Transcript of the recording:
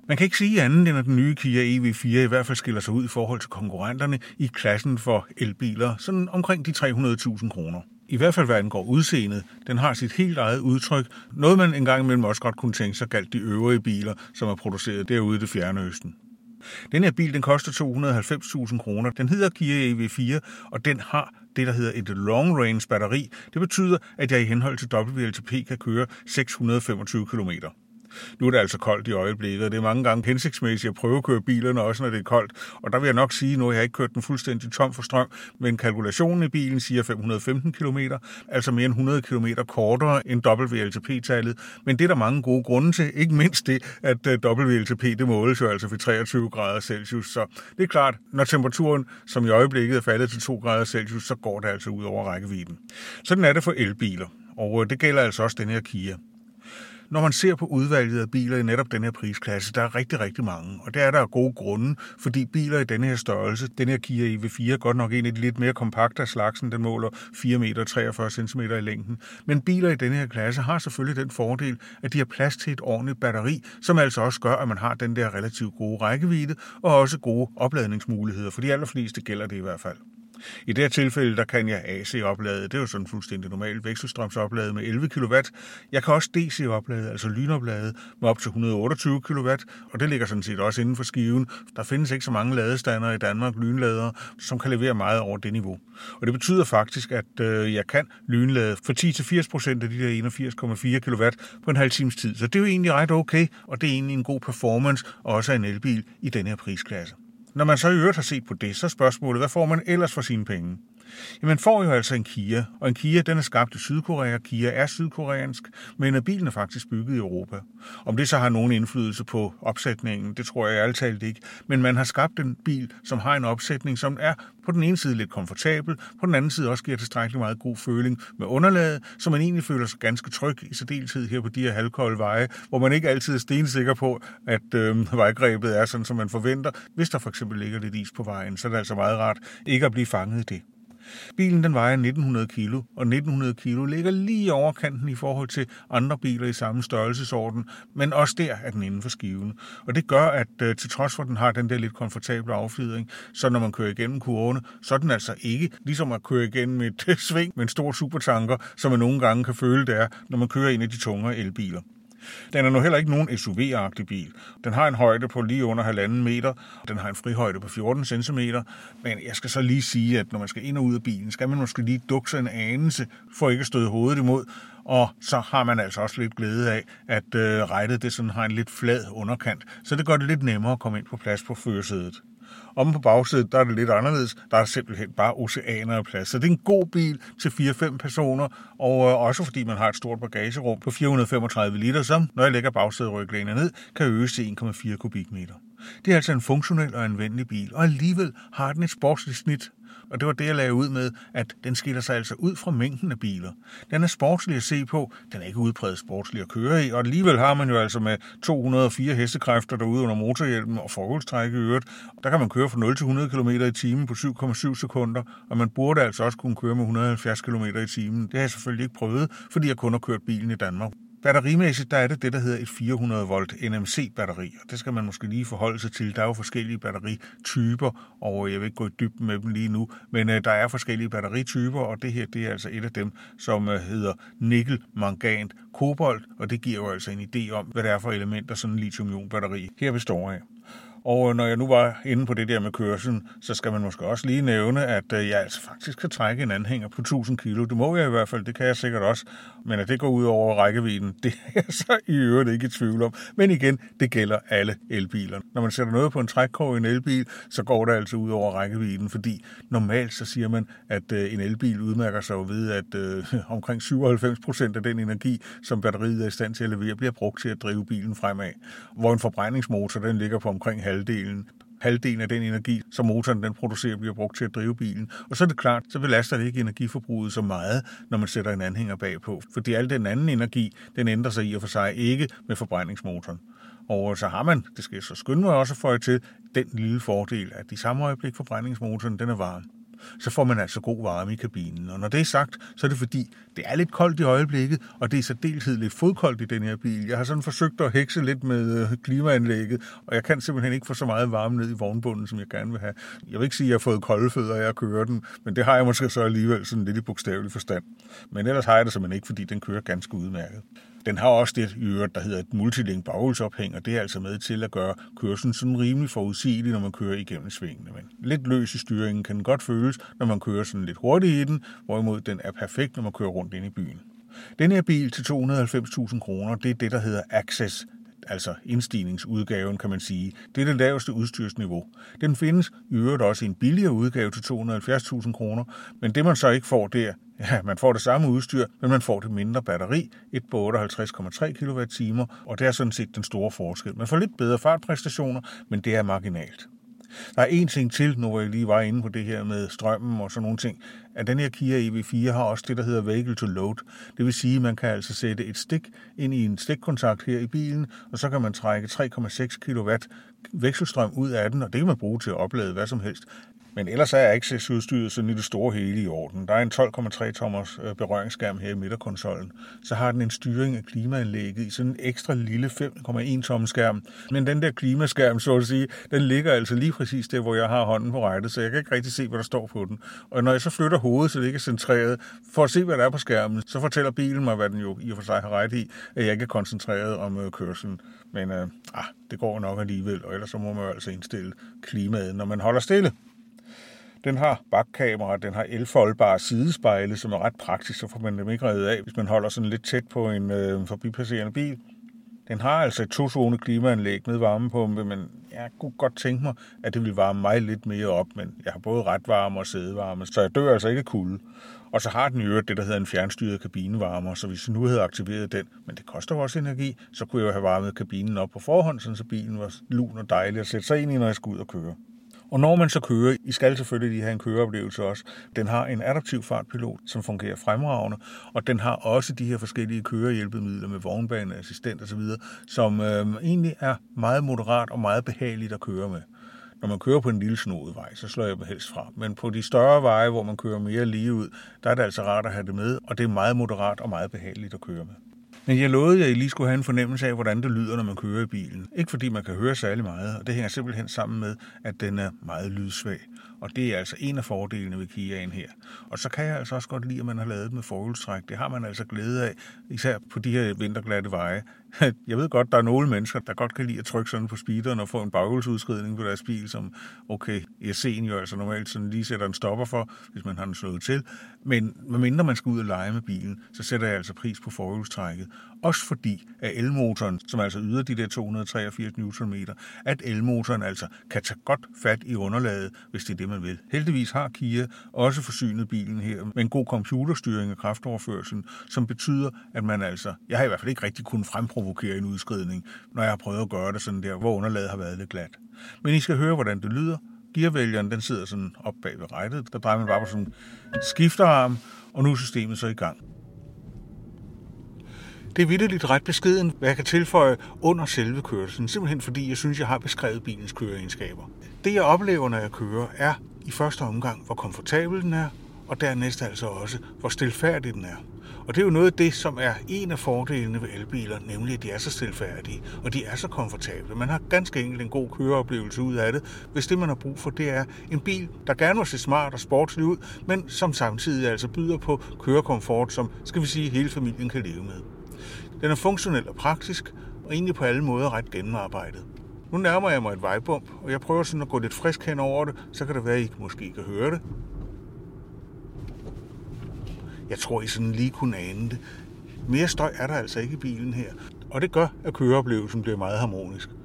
Man kan ikke sige andet, end at den nye Kia EV4 i hvert fald skiller sig ud i forhold til konkurrenterne i klassen for elbiler, sådan omkring de 300.000 kroner. I hvert fald hvad angår udseendet. Den har sit helt eget udtryk. Noget man engang imellem også godt kunne tænke sig galt de øvrige biler, som er produceret derude i det fjerne østen. Den her bil, den koster 290.000 kroner. Den hedder Kia EV4, og den har det, der hedder et long range batteri. Det betyder, at jeg i henhold til WLTP kan køre 625 km. Nu er det altså koldt i øjeblikket, og det er mange gange hensigtsmæssigt at prøve at køre bilerne, også når det er koldt. Og der vil jeg nok sige, nu har jeg ikke kørt den fuldstændig tom for strøm, men kalkulationen i bilen siger 515 km, altså mere end 100 km kortere end WLTP-tallet. Men det er der mange gode grunde til, ikke mindst det, at WLTP det måles jo altså ved 23 grader Celsius. Så det er klart, når temperaturen, som i øjeblikket er faldet til 2 grader Celsius, så går det altså ud over rækkevidden. Sådan er det for elbiler, og det gælder altså også den her Kia. Når man ser på udvalget af biler i netop den her prisklasse, der er rigtig, rigtig mange. Og det er der af gode grunde, fordi biler i denne her størrelse, den her Kia EV4 er godt nok en af de lidt mere kompakte af slagsen, den måler 4 meter 43 cm i længden. Men biler i denne her klasse har selvfølgelig den fordel, at de har plads til et ordentligt batteri, som altså også gør, at man har den der relativt gode rækkevidde og også gode opladningsmuligheder. For de allerfleste gælder det i hvert fald. I det her tilfælde, der kan jeg AC-oplade, det er jo sådan fuldstændig normalt vekselstrømsoplade med 11 kW. Jeg kan også DC-oplade, altså lynoplade med op til 128 kW, og det ligger sådan set også inden for skiven. Der findes ikke så mange ladestandere i Danmark, lynladere, som kan levere meget over det niveau. Og det betyder faktisk, at jeg kan lynlade for 10-80% af de der 81,4 kW på en halv times tid. Så det er jo egentlig ret okay, og det er egentlig en god performance, også af en elbil i den her prisklasse. Når man så i øvrigt har set på det, så er spørgsmålet, hvad får man ellers for sine penge? Jamen, man får jo altså en Kia, og en Kia, den er skabt i Sydkorea. Kia er sydkoreansk, men bilen er faktisk bygget i Europa. Om det så har nogen indflydelse på opsætningen, det tror jeg ærligt talt ikke. Men man har skabt en bil, som har en opsætning, som er på den ene side lidt komfortabel, på den anden side også giver tilstrækkeligt meget god føling med underlaget, så man egentlig føler sig ganske tryg i særdeleshed her på de her halvkolde veje, hvor man ikke altid er stensikker på, at vejgrebet er sådan, som man forventer. Hvis der for eksempel ligger lidt is på vejen, så er det altså meget rart ikke at blive fanget i det. Bilen den vejer 1900 kilo, og 1900 kilo ligger lige over kanten i forhold til andre biler i samme størrelsesorden, men også der er den inden for skiven. Og det gør, at til trods for, at den har den der lidt komfortable affjedring, så når man kører igennem kurvene, så er den altså ikke ligesom at køre igennem et sving med en stor supertanker, som man nogle gange kan føle det er, når man kører en af de tungere elbiler. Den er nu heller ikke nogen SUV-agtig bil. Den har en højde på lige under 1,5 meter. Den har en frihøjde på 14 cm. Men jeg skal så lige sige, at når man skal ind og ud af bilen, skal man måske lige dukke sig en anelse, for ikke at støde hovedet imod. Og så har man altså også lidt glæde af, at rættet det sådan har en lidt flad underkant. Så det gør det lidt nemmere at komme ind på plads på førersædet. Omme på bagsædet, der er det lidt anderledes. Der er simpelthen bare oceaner af plads. Så det er en god bil til 4-5 personer, og også fordi man har et stort bagagerum på 435 liter, som, når jeg lægger bagsæderyglænet ned, kan øges til 1,4 kubikmeter. Det er altså en funktionel og anvendelig bil, og alligevel har den et sportsligt snit. Og det var det, jeg lagde ud med, at den skiller sig altså ud fra mængden af biler. Den er sportslig at se på, den er ikke udpræget sportslig at køre i, og alligevel har man jo altså med 204 hestekræfter derude under motorhjelmen og forhjulstræk i øvrigt. Der kan man køre fra 0 til 100 km i timen på 7,7 sekunder, og man burde altså også kunne køre med 170 km i timen. Det har jeg selvfølgelig ikke prøvet, fordi jeg kun har kørt bilen i Danmark. Batterimæssigt, der er det der hedder et 400 volt NMC-batteri, og det skal man måske lige forholde sig til. Der er jo forskellige batterityper, og jeg vil ikke gå i dybden med dem lige nu, men der er forskellige batterityper, og det her det er altså et af dem, som hedder nikkel, mangan, kobolt, og det giver jo altså en idé om, hvad det er for elementer sådan en lithium-ion-batteri her består af. Og når jeg nu var inde på det der med kørselen, så skal man måske også lige nævne, at jeg altså faktisk kan trække en anhænger på 1000 kilo. Det må jeg i hvert fald, det kan jeg sikkert også. Men at det går ud over rækkevidden, det er jeg så i øvrigt ikke i tvivl om. Men igen, det gælder alle elbiler. Når man sætter noget på en trækkrog i en elbil, så går det altså ud over rækkevidden, fordi normalt så siger man, at en elbil udmærker sig ved, at omkring 97% af den energi, som batteriet er i stand til at levere, bliver brugt til at drive bilen fremad. Hvor en forbrændingsmotor, den ligger på omkring halvdelen af den energi, som motoren den producerer, bliver brugt til at drive bilen. Og så er det klart, så belaster det ikke energiforbruget så meget, når man sætter en anhænger bagpå. Fordi al den anden energi, den ændrer sig i og for sig ikke med forbrændingsmotoren. Og så har man, det skal jeg så skynde mig også at føje til, den lille fordel, at i samme øjeblik forbrændingsmotoren, den er varm. så får man altså god varme i kabinen. Og når det er sagt, så er det fordi, det er lidt koldt i øjeblikket, og det er særdeleshed lidt fodkoldt i den her bil. Jeg har sådan forsøgt at hekse lidt med klimaanlægget, og jeg kan simpelthen ikke få så meget varme ned i vognbunden, som jeg gerne vil have. Jeg vil ikke sige, at jeg har fået kolde fødder af at køre den, men det har jeg måske så alligevel sådan lidt i bogstavelig forstand. Men ellers har jeg det simpelthen ikke, fordi den kører ganske udmærket. Den har også det i øvrigt, der hedder et multilink baghjulsophæng, og det er altså med til at gøre kørslen sådan rimelig forudsigelig, når man kører igennem svingene. Men lidt løs i styringen kan den godt føles, når man kører sådan lidt hurtigt i den, hvorimod den er perfekt, når man kører rundt ind i byen. Den her bil til 290.000 kroner, det er det, der hedder Access, altså indstigningsudgaven, kan man sige. Det er det laveste udstyrsniveau. Den findes i øvrigt også i en billigere udgave til 270.000 kroner, men det man så ikke får der, ja, man får det samme udstyr, men man får det mindre batteri, et på 58,3 kWh, og det er sådan set den store forskel. Man får lidt bedre fartpræstationer, men det er marginalt. Der er en ting til, nu hvor jeg lige var inde på det her med strømmen og sådan nogle ting, at den her Kia EV4 har også det, der hedder Vehicle to Load. Det vil sige, at man kan altså sætte et stik ind i en stikkontakt her i bilen, og så kan man trække 3,6 kW vekselstrøm ud af den, og det kan man bruge til at oplade hvad som helst. Men ellers er accessudstyret sådan i det store hele i orden. Der er en 12,3 tommers berøringsskærm her i midterkonsollen. Så har den en styring af klimaanlægget i sådan en ekstra lille 5,1 tommers skærm. Men den der klimaskærm, så at sige, den ligger altså lige præcis der, hvor jeg har hånden på rattet, så jeg kan ikke rigtig se, hvad der står på den. Og når jeg så flytter hovedet, så det ikke er centreret, for at se, hvad der er på skærmen, så fortæller bilen mig, hvad den jo i og for sig har ret i, at jeg ikke er koncentreret om kørslen. Men det går nok alligevel, og ellers så må man jo altså indstille klimaet, når man holder stille. Den har bakkamera, den el elfoldbare sidespejle, som er ret praktisk, så får man dem ikke revet af, hvis man holder sådan lidt tæt på en forbipasserende bil. Den har altså et 2-zone klimaanlæg med varmepumpe, men jeg kunne godt tænke mig, at det ville varme mig lidt mere op, men jeg har både retvarme og sædevarme, så jeg dør altså ikke af kulde. Og så har den i øvrigt det, der hedder en fjernstyret kabinevarmer, så hvis jeg nu havde aktiveret den, men det koster også energi, så kunne jeg jo have varmet kabinen op på forhånd, så bilen var lun og dejlig at sætte sig ind i, når jeg skulle ud og køre. Og når man så kører, I skal selvfølgelig lige have en køreoplevelse også. Den har en adaptiv fartpilot, som fungerer fremragende, og den har også de her forskellige kørehjælpemidler med vognbaneassistent osv., som egentlig er meget moderat og meget behageligt at køre med. Når man kører på en lille snoet vej, så slår jeg mig helst fra. Men på de større veje, hvor man kører mere lige ud, der er det altså rart at have det med, og det er meget moderat og meget behageligt at køre med. Men jeg lovede, at I lige skulle have en fornemmelse af, hvordan det lyder, når man kører i bilen. Ikke fordi man kan høre særlig meget, og det hænger simpelthen sammen med, at den er meget lydsvag. Og det er altså en af fordelene ved Kiaen her. Og så kan jeg altså også godt lide, at man har lavet med forhjulstræk. Det har man altså glæde af, især på de her vinterglatte veje. Jeg ved godt, der er nogle mennesker, der godt kan lide at trykke sådan på speederen og få en baghjulsudskridning på deres bil, som ESC'en jo altså normalt sådan lige sætter en stopper for, hvis man har den slået til. Men medmindre man skal ud og lege med bilen, så sætter jeg altså pris på forhjulstrækket. Også fordi, at elmotoren, som altså yder de der 283 Nm, at elmotoren altså kan tage godt fat i underlaget, hvis det er det, man vil. Heldigvis har Kia også forsynet bilen her med en god computerstyring af kraftoverførselen, som betyder, at man altså, jeg har i hvert fald ikke rigtig kunnet fremprovokere en udskridning, når jeg har prøvet at gøre det sådan der, hvor underlaget har været lidt glat. Men I skal høre, hvordan det lyder. Gearvælgeren, den sidder sådan op bag ved rattet. Der drejer man bare på sådan en skifterarm, og nu er systemet så i gang. Det er vitterligt ret beskeden, hvad jeg kan tilføje under selve kørslen, simpelthen fordi jeg synes, jeg har beskrevet bilens køreegenskaber. Det jeg oplever, når jeg kører, er i første omgang, hvor komfortabel den er, og dernæst altså også, hvor stilfærdig den er. Og det er jo noget af det, som er en af fordelene ved elbiler, nemlig at de er så stilfærdige, og de er så komfortable. Man har ganske enkelt en god køreoplevelse ud af det, hvis det, man har brug for, det er en bil, der gerne må se smart og sportslig ud, men som samtidig altså byder på kørekomfort, som, skal vi sige, hele familien kan leve med. Den er funktionel og praktisk, og egentlig på alle måder ret gennemarbejdet. Nu nærmer jeg mig et vejbump, og jeg prøver sådan at gå lidt frisk hen over det, så kan det være, at I måske kan høre det. Jeg tror, I sådan lige kunne ane det. Mere støj er der altså ikke i bilen her, og det gør, at køreoplevelsen bliver meget harmonisk.